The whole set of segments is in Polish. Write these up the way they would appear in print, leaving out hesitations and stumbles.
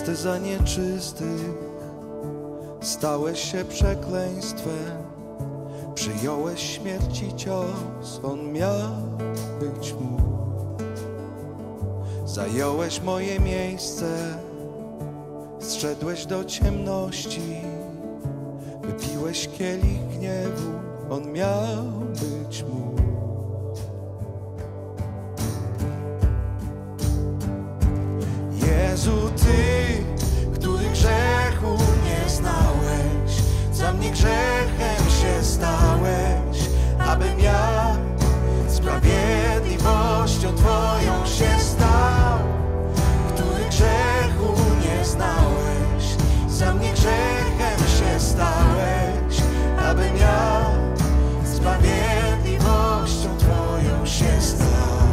czysty za nieczystych, stałeś się przekleństwem, przyjąłeś śmierci cios, on miał być mój. Zająłeś moje miejsce, zszedłeś do ciemności, wypiłeś kielich gniewu, on miał być mój. Jezu, Ty, który grzechu nie znałeś, za mnie grzechem się stałeś, abym ja sprawiedliwością Twoją się stał. Który grzechu nie znałeś, za mnie grzechem się stałeś, abym ja sprawiedliwością Twoją się stał.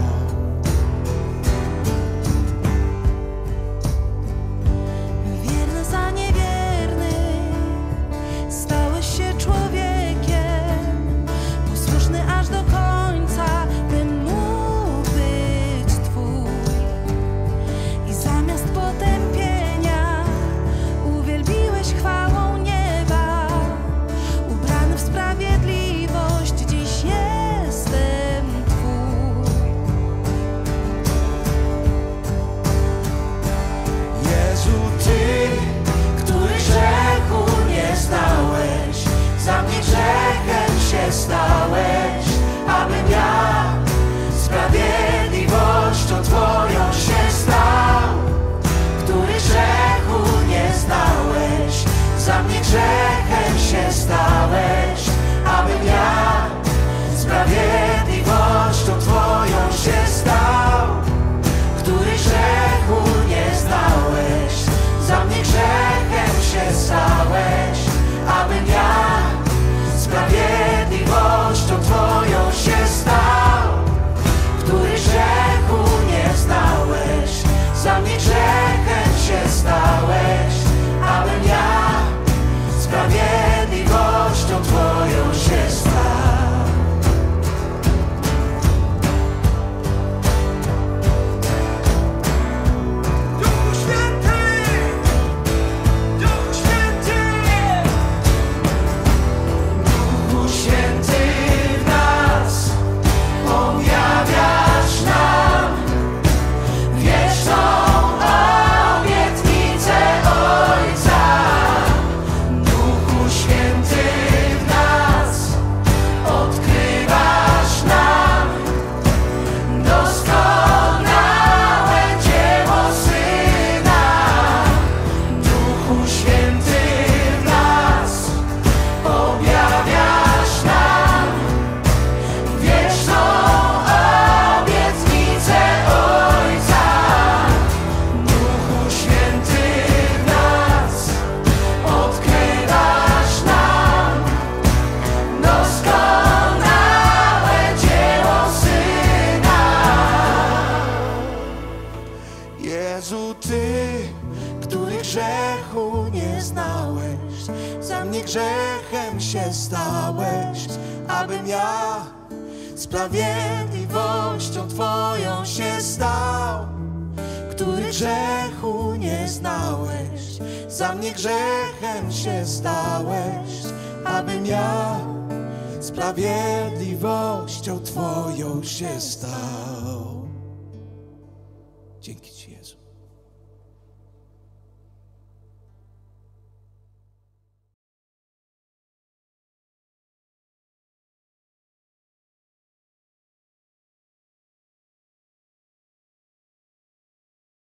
Stałeś, abym ja sprawiedliwością Twoją się stał. Który grzechu nie znałeś, za mnie grzechem się stałeś, abym ja sprawiedliwością Twoją się stał. Który grzechu nie znałeś, za mnie grzechem się stałeś, abym ja sprawiedliwością Twoją się stał. Który grzechu nie znałeś, za mnie grzechem się stałeś, abym ja sprawiedliwością Twoją się stał. Jezu, Ty, który grzechu nie znałeś, za mnie grzechem się stałeś, abym ja sprawiedliwością Twoją się stał. Który grzechu nie znałeś, za mnie grzechem się stałeś, abym ja sprawiedliwością Twoją się stał. Dzięki Ci, Jezu.